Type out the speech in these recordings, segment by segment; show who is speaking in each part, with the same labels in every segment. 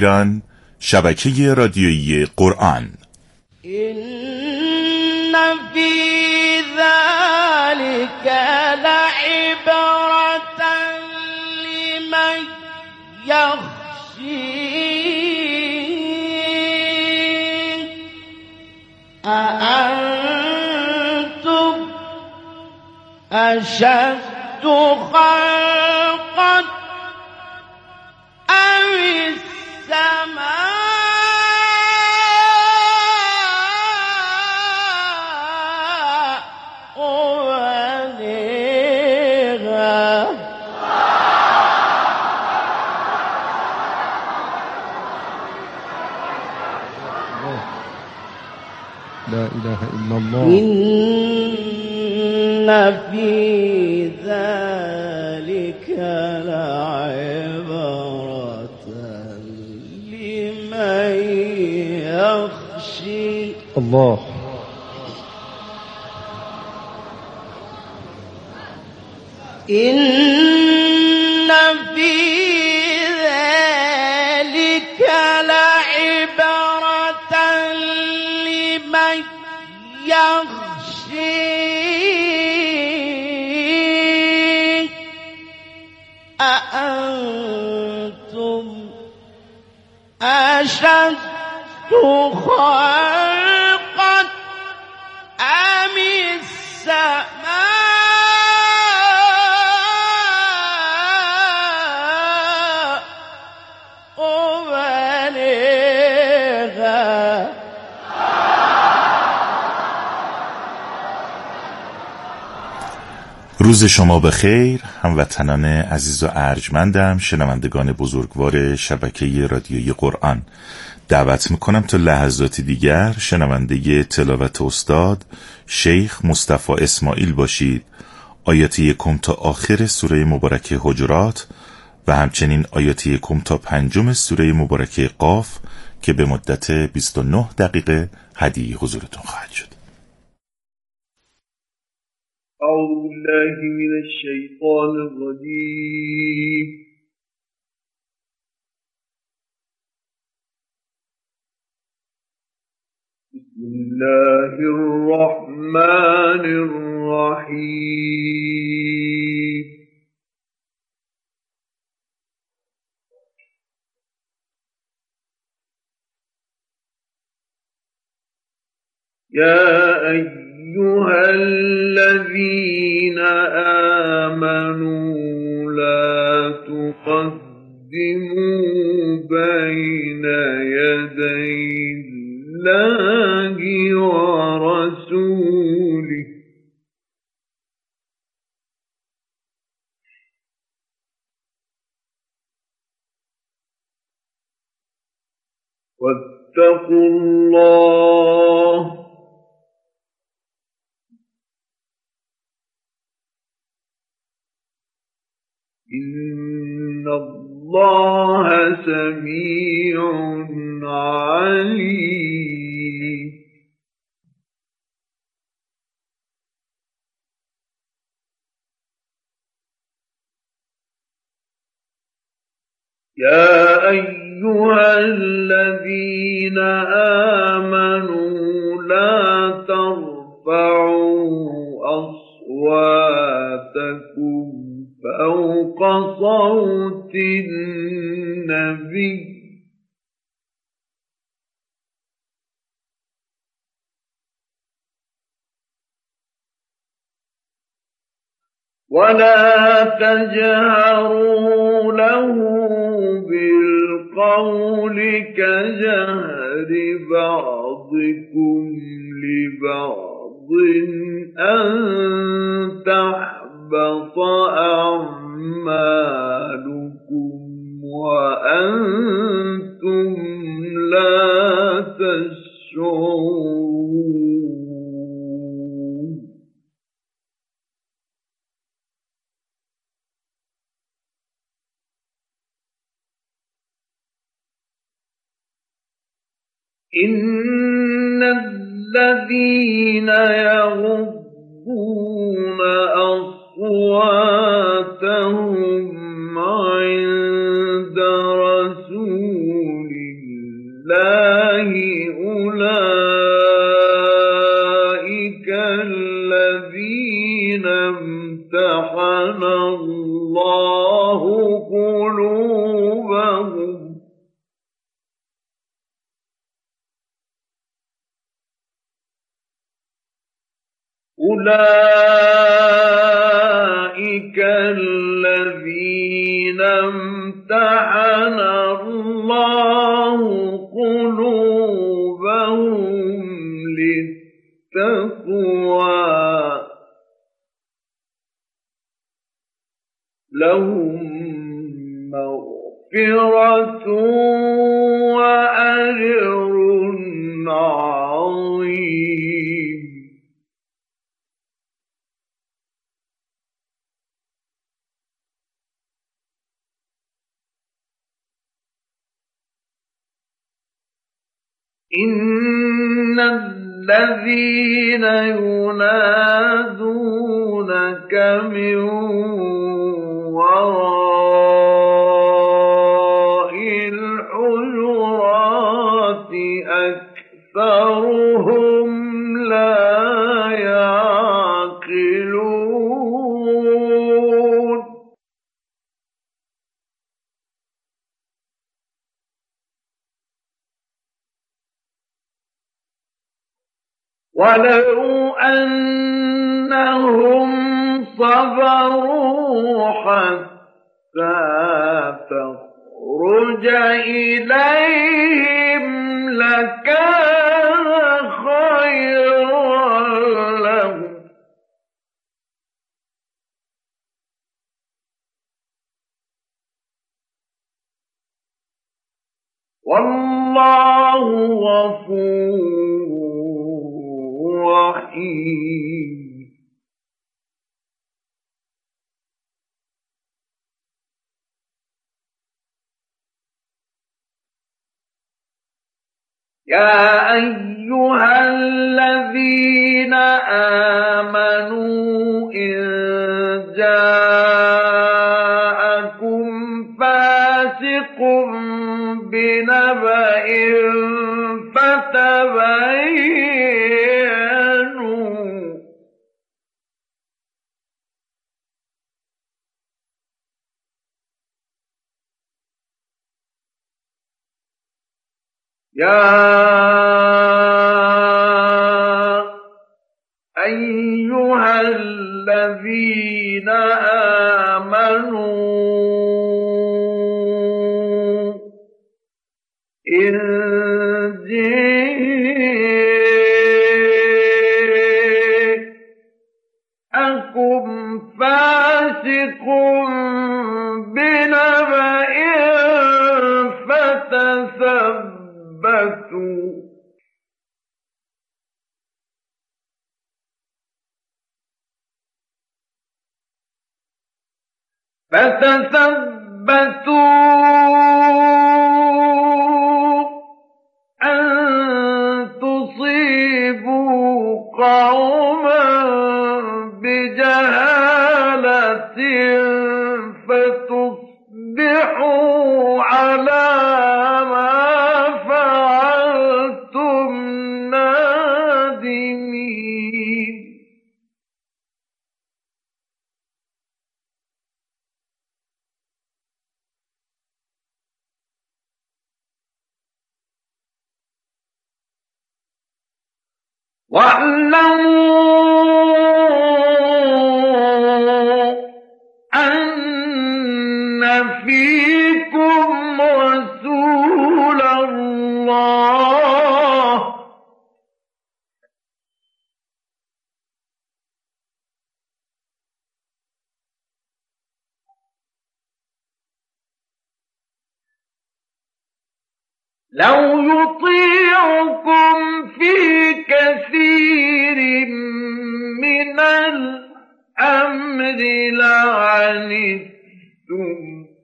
Speaker 1: ایران، شبکه رادیویی قرآن.
Speaker 2: إن في ذلك لعبرة لمن يخشى أأنتم أشد خلقا أم السماء
Speaker 3: لا إله إلا الله.
Speaker 2: إن في ذلك لعبرة لمن يخشى
Speaker 3: الله.
Speaker 2: إن في ذلك لعبرة لمن يخشى أأنتم أشد خلقا أم السماء بنيها.
Speaker 1: روز شما بخیر هموطنان عزیز و ارجمندم، شنوندگان بزرگوار شبکه رادیویی قرآن. دعوت میکنم تا لحظاتی دیگر شنونده تلاوت استاد شیخ مصطفی اسماعیل باشید. آیات 1 تا آخر سوره مبارکه حجرات و همچنین آیات 1 تا 5 سوره مبارکه قاف که به مدت 29 دقیقه هدیه حضورتون خواهد شد.
Speaker 4: أعوذ بالله من الشيطان الرجيم. بسم الله الرحمن الرحيم. يا أيها الذين آمنوا لا تقدموا بين يدي الله ورسوله واتقوا الله إن الله سميع عليم. يا أيها الذين آمنوا لا ترفعوا أصواتكم فوق صوت النبي ولا تجهروا له بالقول كجهر بعضكم لبعض أن تحبط أعمالكم وأنتم لا تشعرون. إن الذين يغضون أصواتهم عند رسول أولئك الذين امتحن الله قلوبهم للتقوى لهم مغفرة وأجر عظيم. إن الذين ينادونك من وراء الحجرات أكثرهم لا يعقلون. ولو أنهم صبروا حتى تخرج إليهم لكان خيرا لهم. والله غفور رحيم. يا أيها الذين آمنوا إن جاءكم فاسق بنبأ يا أيها الذين آمنوا إن جاءكم فاسق بنبأ فتثبتوا أن تصيبوا قوما بجهالة فتصبحوا على ما فعلتم نادمين. واعلموا أن فيكم رسول الله لو يطيعكم في كثير من الأمر لعنتم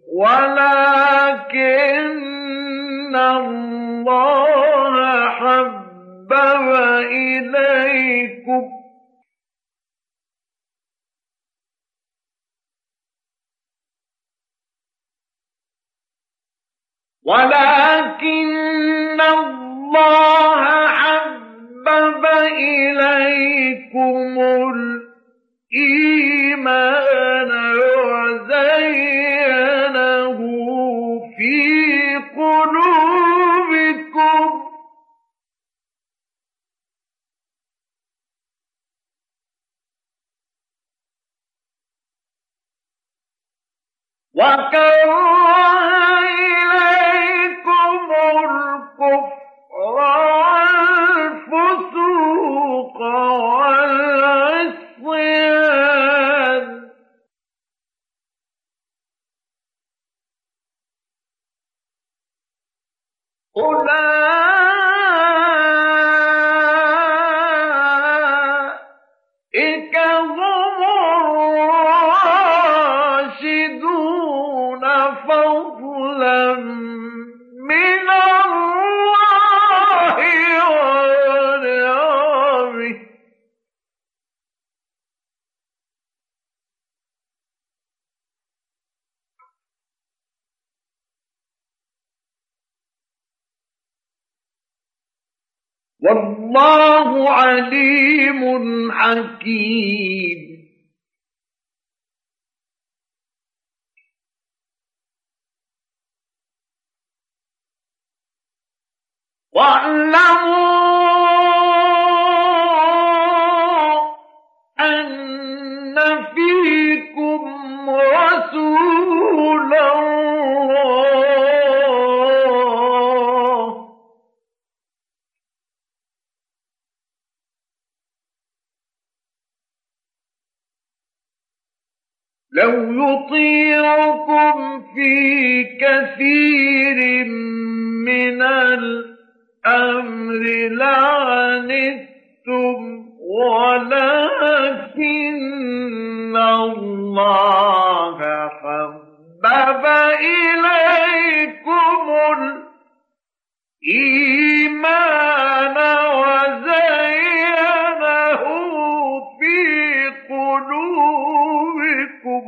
Speaker 4: ولكن الله حبب إليكم الإيمان وزينه في قلوبكم وكره إليكم الكفر والفسوق والعصيان أولئك هم الراشدون فضلا من الله ونعمه والله عليم حكيم واعلموا أن فيكم رسول الله لو يطيعكم في كثير من الأمر لعنتم ولكن الله حبب إليكم الإيمان وزينه في قلوبكم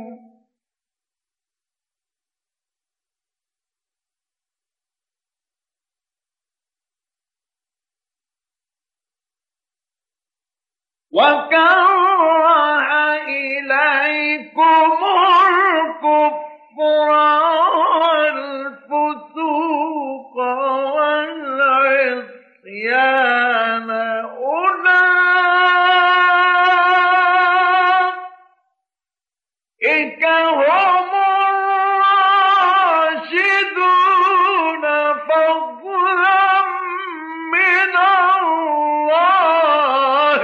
Speaker 4: وكره إليكم الكفر والفسوق والعصيان أولئك هم الراشدون فضلا من الله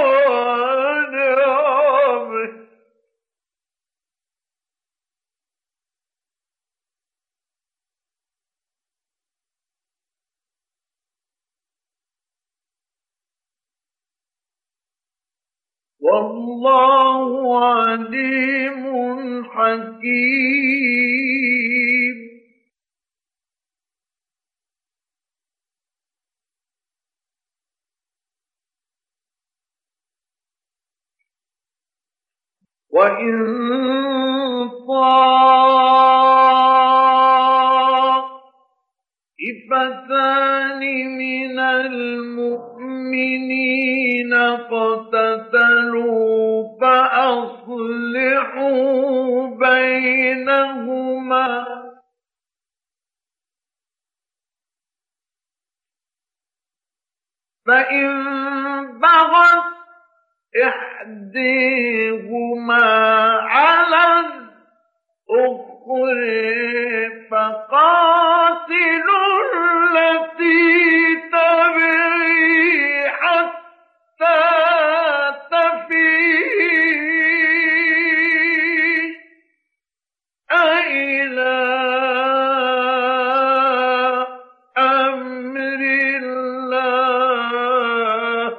Speaker 4: ونعمه والله عليم حكيم وإن طائفتان من المؤمنين اقتتلوا فأصلحوا بينهما فإن بغت إحداهما على الأخرى فقاتلوا التي تبغي حتى تفيء إلى أمر الله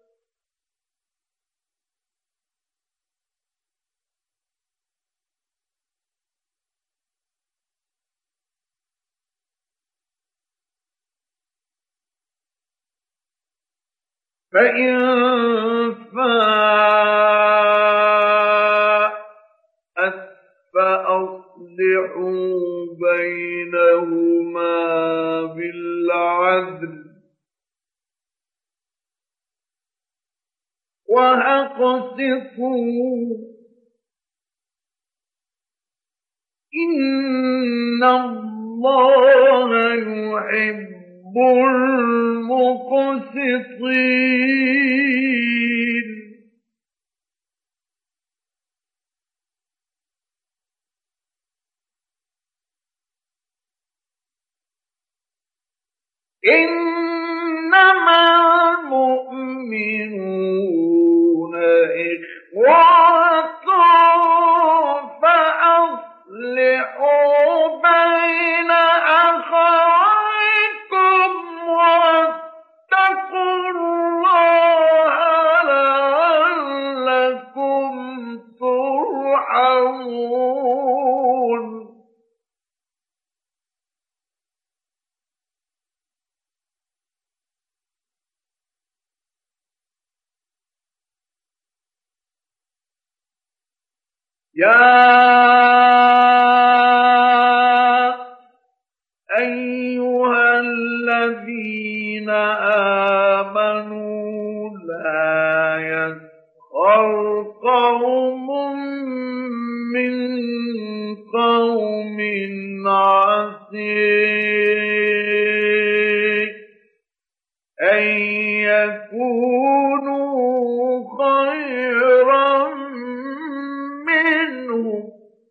Speaker 4: فإن فاءت فأصلحوا بينهما بالعدل وأقسطوا إن الله يحب المقسطين إنما المؤمنون إخوة فأصلحوا بين أخويكم واتقوا الله لعلكم ترحمون. يا أيها الذين آمنوا لا يسخر قوم من قوم عسى أن يكونوا خيرا منهم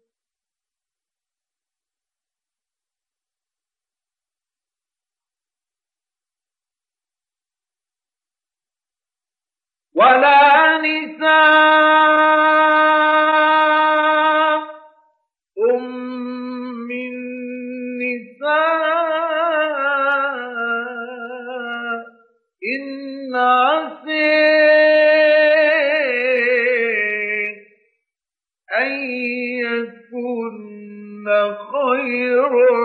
Speaker 4: ولا نساء من نساء إن عسى أن يكن خيرا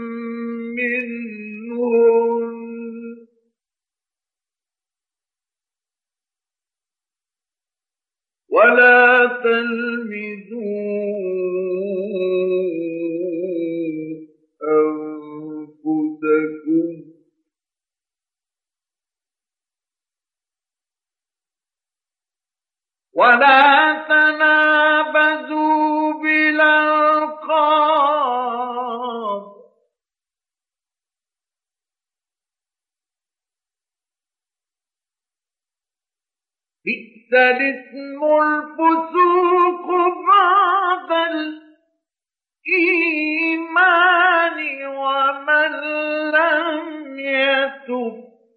Speaker 4: منهن ولا تلمزوا أنفسكم ولا تنابزوا بالألقاب بئس الاسم الفسوق بعد الإيمان ومن لم يتب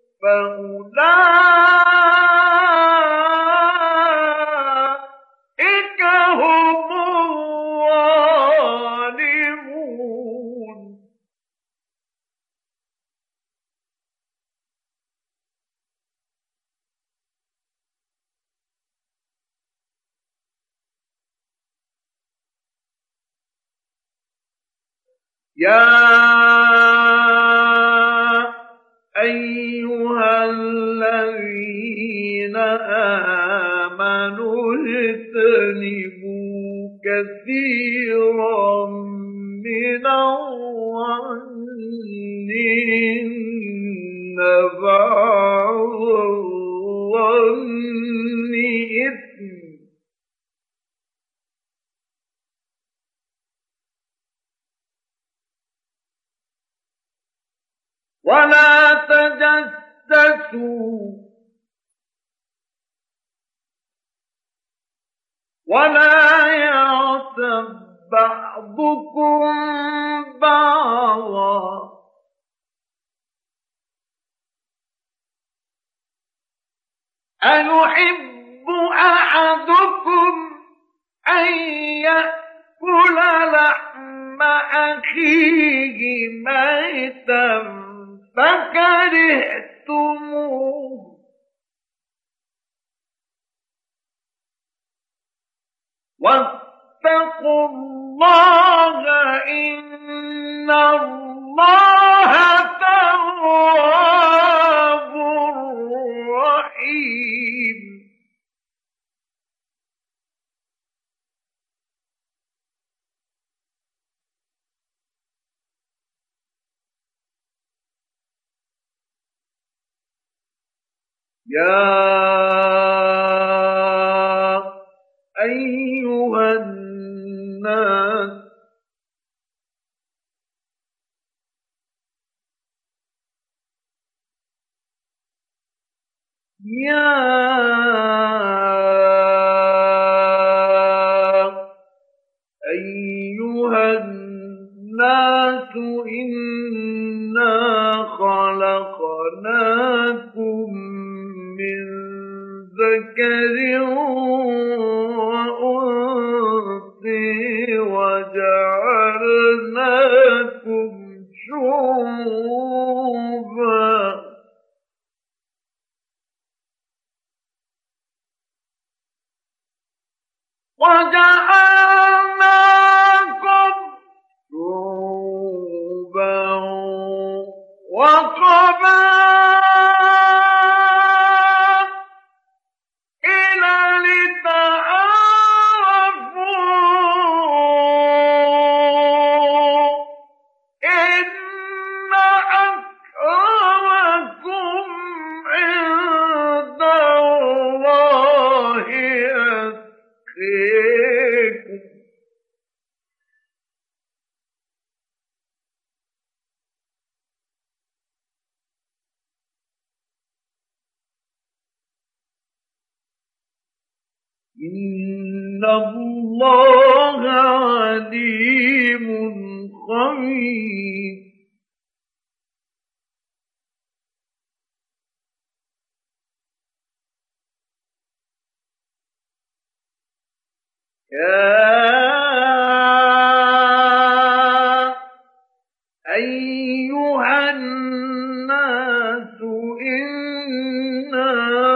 Speaker 4: فأولئك هم الظالمون. يا أيها الذين آمنوا اجتنبوا كثيرا من الظن إن بعض الظن إثم ولا تجسسوا ولا يغتب بعضكم بعضا أيحب أحدكم أن يأكل لحم أخيه ميتا فكرهتموه واتقوا الله إن الله تواب رحيم. يا أيها الناس يا أيها الناس إنا خلقناكم وجعلناكم شعوبا وقبائل لتعارفوا إن أكرمكم عند الله أتقاكم إن الله عليم خبير يا أيها الناس إنا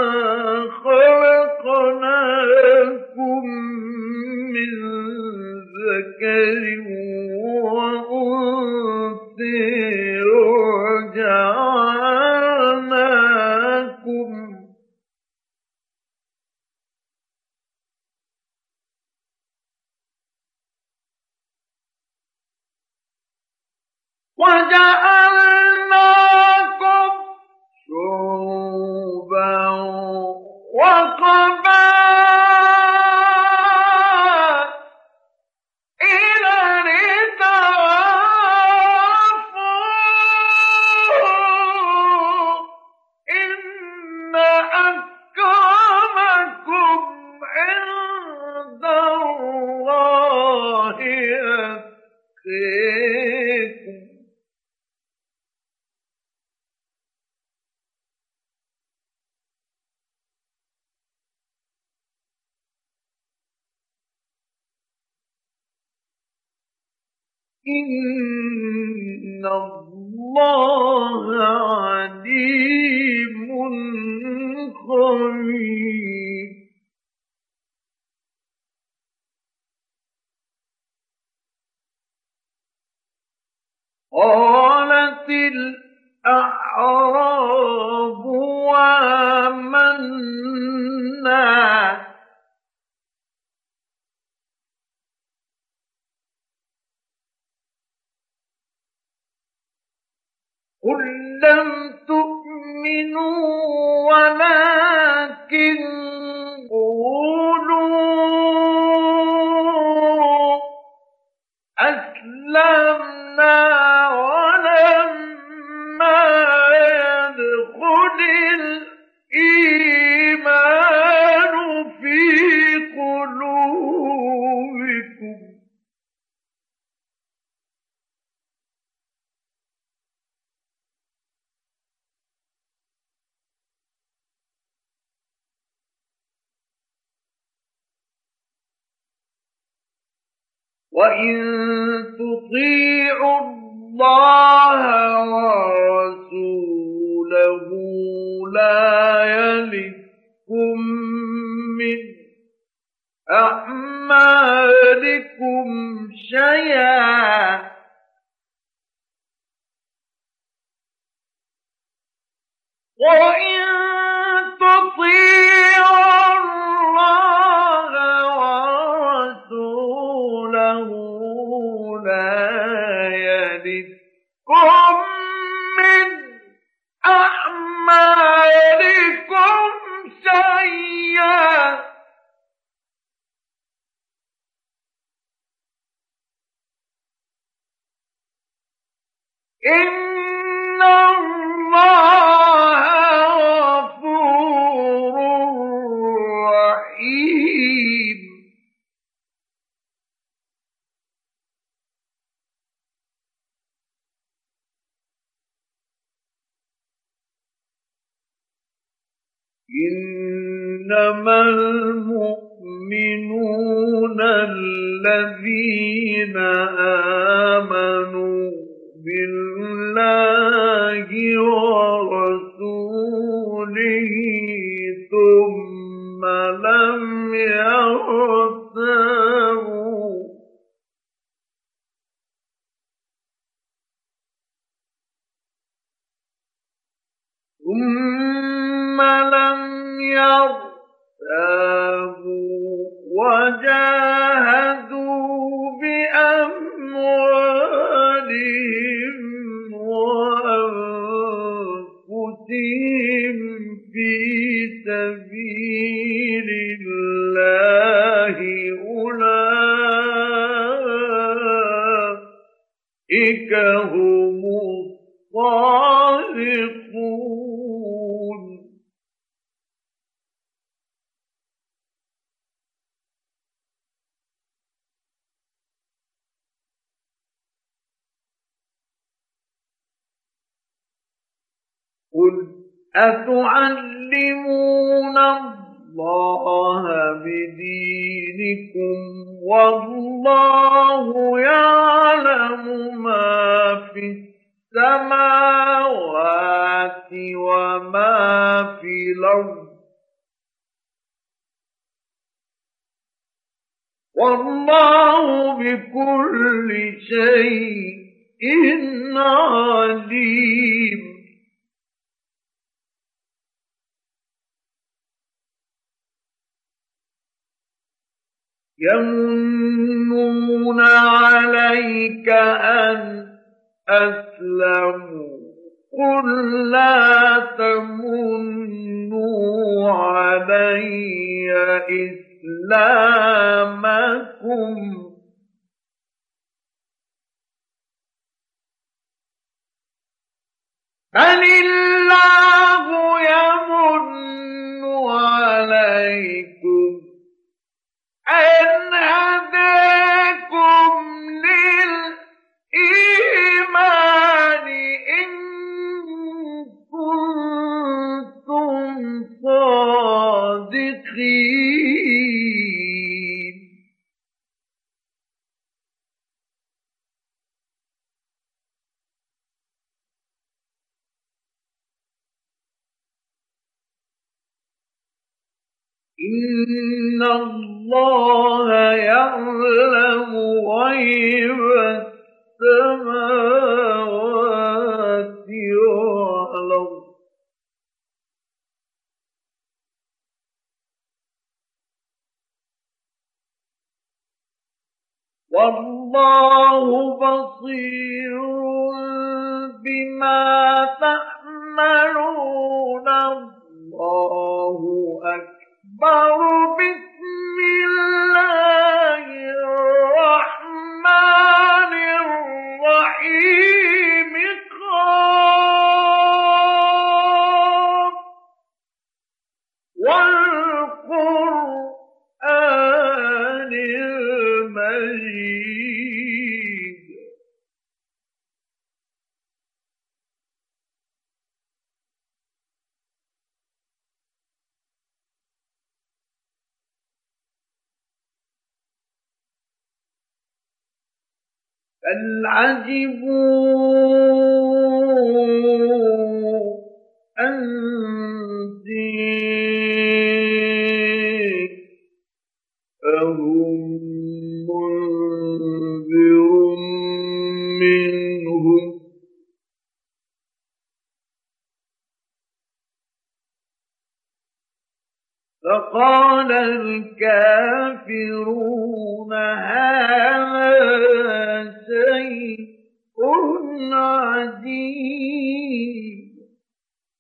Speaker 4: خلقناكم من ذكر وأنثى وجعلناكم شعوبا وقبائل لتعارفوا إن أكرمكم عند الله أتقاكم إن الله عليم خبير قالت الأعراب آمنا قل لم تؤمنوا ولكن قولوا أسلمنا ولما يدخل الإيمان في قلوبكم وإن تطيعوا الله ورسوله لا يلدكم من أعمالكم شيئا وإن تطيعوا الله ورسوله لا يلدكم من أعمالكم شيئا إن الله غفور رحيم إنما المؤمنون الذين آمنوا بالله ورسوله ثم لم يرتابوا ثم لم يرتابوا وجاهدوا بأموالهم وأنفسهم في سبيل الله أولئك هم الصادقون. قل أتعلمون الله بدينكم والله يعلم ما في السماوات وما في الأرض والله بكل شيء عليم. يمنون عليك أن أسلموا قل لا تمنوا علي إسلامكم بل الله يمن عليكم أن هداكم للإيمان إن كنتم صادقين. إن الله يعلم غيب السماوات والأرض والله بصير بما تعملون. الله أكبر. بسم الله الرحمن الرحيم. قاف والقرآن المجيد. بل عجبوا أن جاءهم منذر منهم فقال الكافرون هذا شيء عجيب.